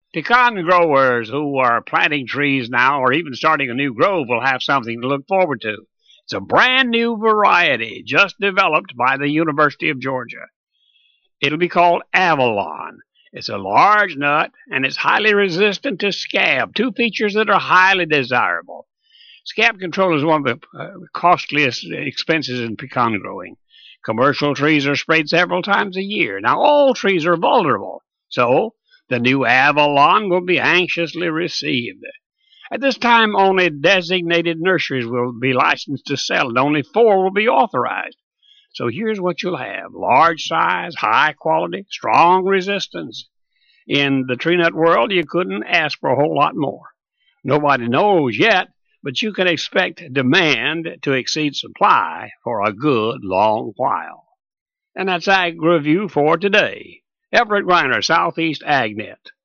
Pecan growers who are planting trees now or even starting a new grove will have something to look forward to. It's a brand new variety just developed by the University of Georgia. It'll be called Avalon. It's a large nut and it's highly resistant to scab, two features that are highly desirable. Scab control is one of the costliest expenses in pecan growing. Commercial trees are sprayed several times a year. Now, all trees are vulnerable, so the new Avalon will be anxiously received. At this time, only designated nurseries will be licensed to sell, and only 4 will be authorized. So here's what you'll have: large size, high quality, strong resistance. In the tree nut world, you couldn't ask for a whole lot more. Nobody knows yet, but you can expect demand to exceed supply for a good long while. And that's Ag Review for today. Everett Griner, Southeast AgNet.